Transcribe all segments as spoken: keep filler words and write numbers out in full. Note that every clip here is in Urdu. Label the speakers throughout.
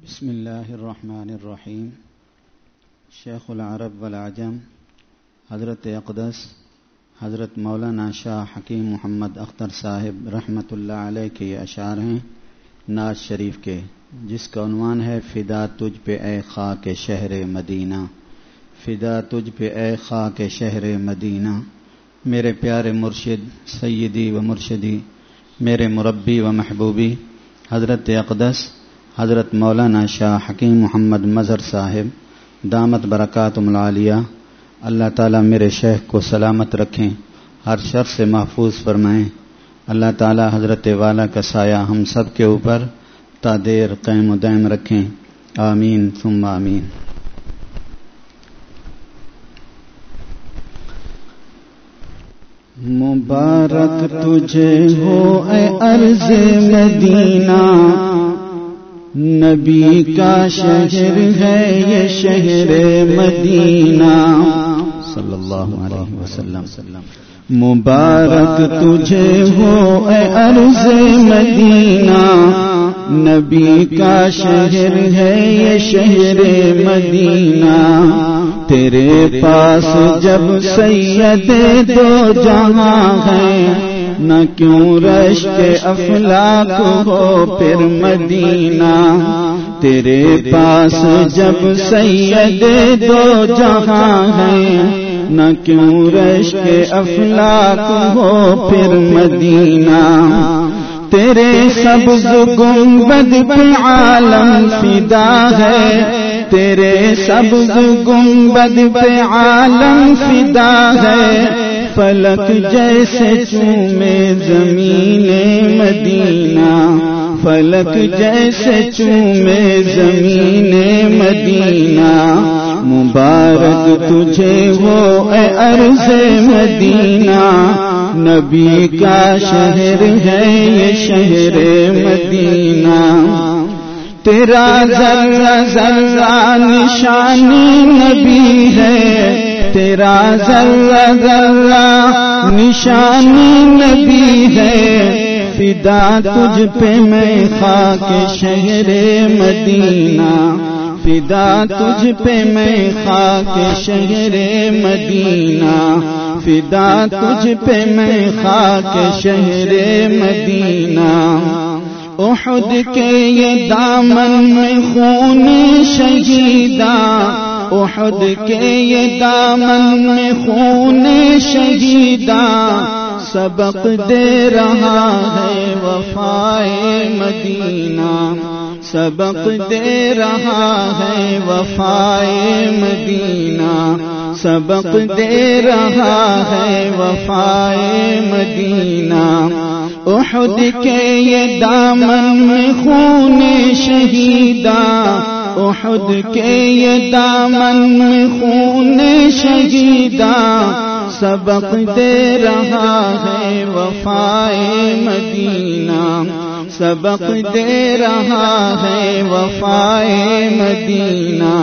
Speaker 1: بسم اللہ الرحمن الرحیم. شیخ العرب والعجم حضرت اقدس حضرت مولانا شاہ حکیم محمد اختر صاحب رحمۃ اللہ علیہ کے یہ اشعار ہیں نعت شریف کے، جس کا عنوان ہے فدا تجھ پہ اے خاک شہر مدینہ. فدا تجھ پہ اے خاک شہر مدینہ، میرے پیارے مرشد سیدی و مرشدی، میرے مربی و محبوبی حضرت اقدس حضرت مولانا شاہ حکیم محمد مظہر صاحب دامت برکاتہم العالیہ. اللہ تعالیٰ میرے شیخ کو سلامت رکھیں، ہر شر سے محفوظ فرمائیں. اللہ تعالیٰ حضرت والا کا سایہ ہم سب کے اوپر تا دیر قائم و دائم رکھیں. آمین ثم آمین. مبارک تجھے ہو اے ارض مدینہ، نبی کا شہر ہے یہ شہر مدینہ صلی اللہ علیہ وسلم. مبارک تجھے ہو اے ارض مدینہ، نبی کا شہر ہے یہ شہر مدینہ. تیرے پاس جب سید دو جہاں ہیں، نہ کیوں رشک افلاک ہو پھر مدینہ. تیرے پاس جب سید دو جہاں ہیں، نہ کیوں رشک افلاک ہو پھر مدینہ. تیرے سبز گنبد پہ عالم فدا ہے، تیرے سبز گنبد پہ عالم فدا ہے. فلک جیسے چومے زمین مدینہ، فلک جیسے چومے زمین مدینہ. مبارک تجھے ہو اے ارض مدینہ، نبی کا شہر ہے یہ شہر مدینہ. تیرا ذرہ ذرہ نشانی نبی ہے، تیرا ذرہ ذرہ نشانی نبی ہے. فدا تجھ پہ میں خاک شہر مدینہ، فدا تجھ پہ میں خاک شہر مدینہ. فدا تجھ پہ میں خاک شہر مدینہ. احد کے یہ دامن میں خون شہیداں، احد کے یہ دامن میں خون شہیداں. سبق دے رہا ہے وفائے مدینہ، سبق دے رہا ہے وفائے مدینہ. سبق دے رہا ہے وفائے مدینہ. احد کے یہ دامن میں خون شہیداں، احد کے یہ دامن میں خون شہیداں. سبق دے رہا ہے وفائے مدینہ، سبق دے رہا ہے وفائے مدینہ.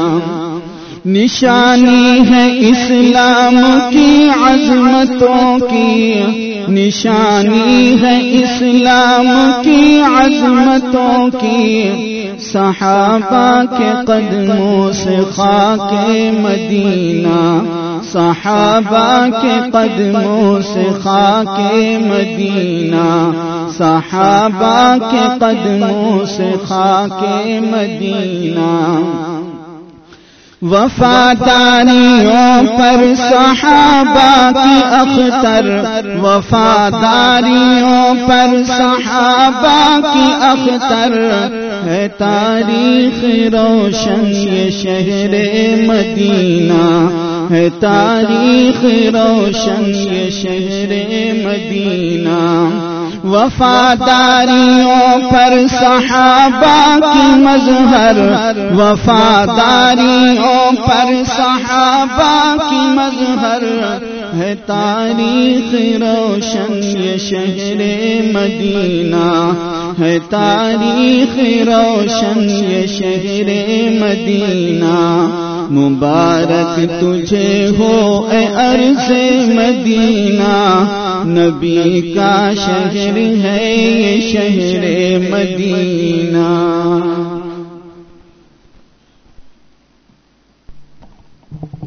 Speaker 1: نشانی ہے اسلام کی عظمتوں کی، نشانی ہے اسلام کی عظمتوں کی. صحابہ کے قدموں سے خاک مدینہ، صحابہ کے قدموں سے خاک مدینہ. صحابہ کے قدموں سے خاک مدینہ. وفاداریوں پر صحابہ کی اختر، وفاداریوں پر صحابہ کی اختر. ہے تاریخ روشن یہ شہر مدینہ، ہے تاریخ روشن یہ شہر مدینہ. وفاداریوں پر صحابہ کی مظہر، وفاداریوں پر صحابہ کی مظہر. ہے تاریخ روشن یہ شہر مدینہ، ہے تاریخ روشن یہ شہر مدینہ. مبارک تجھے ہو اے ارض مدینہ، نبی کا شہر ہے یہ شہر مدینہ.